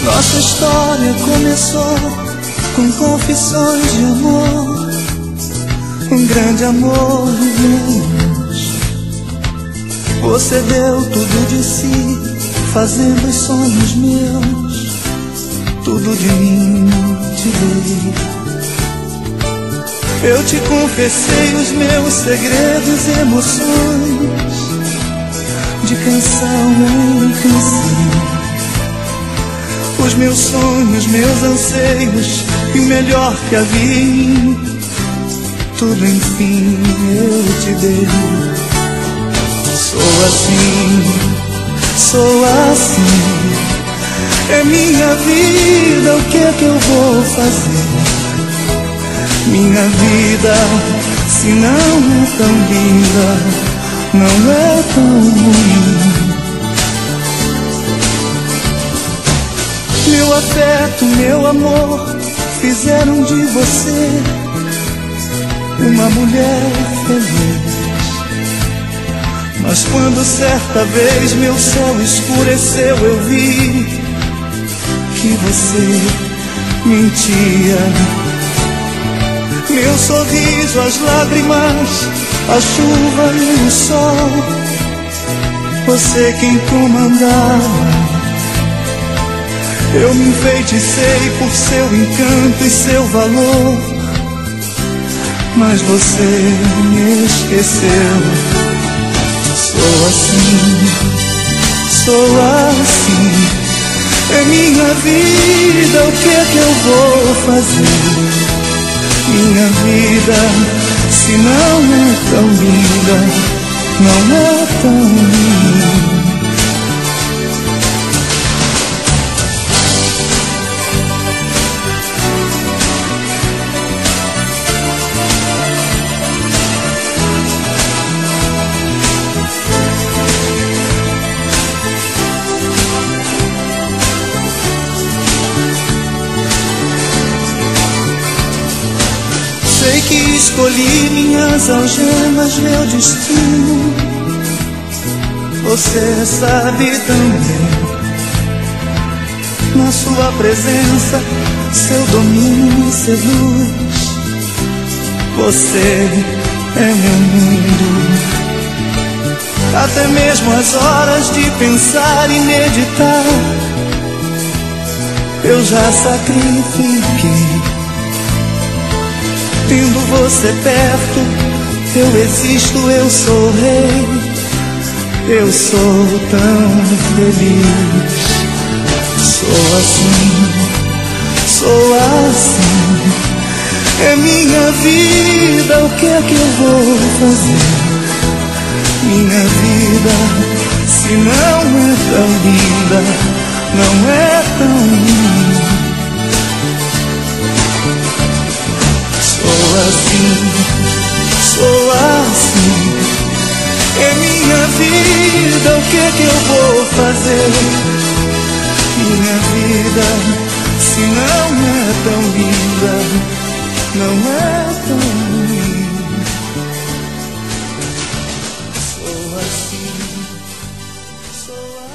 Nossa história começou com confissões de amor, um grande amor vivemos. Você deu tudo de si, fazendo os sonhos meus, tudo de mim te dei. Eu te confessei os meus segredos e emoções, de canção em canção, os meus sonhos, meus anseios e o melhor que havia em mim, tudo enfim eu te dei. Sou assim, é minha vida, o que é que eu vou fazer? Minha vida, se não é tão linda, não é tão ruim. Meu afeto, meu amor, fizeram de você uma mulher feliz. Mas quando certa vez meu céu escureceu, eu vi que você mentia. Meu sorriso, as lágrimas, a chuva e o sol, você quem comandava. Eu me enfeiticei por seu encanto e seu valor, mas você me esqueceu. Sou assim, é minha vida, o que é que eu vou fazer? Minha vida, se não é tão linda, não é tão ruim. Sei que escolhi minhas algemas, meu destino. Você sabe também. Na sua presença, seu domínio me seduz. Você é meu mundo. Até mesmo as horas de pensar e meditar, eu já sacrifiquei. Tendo você perto, eu existo, eu sou rei, eu sou tão feliz. Sou assim, é minha vida, o que é que eu vou fazer? Minha vida, se não é tão linda, não é tão ruim. Sou assim, é minha vida, o que é que eu vou fazer? Minha vida, se não é tão linda, não é tão ruim. Sou assim,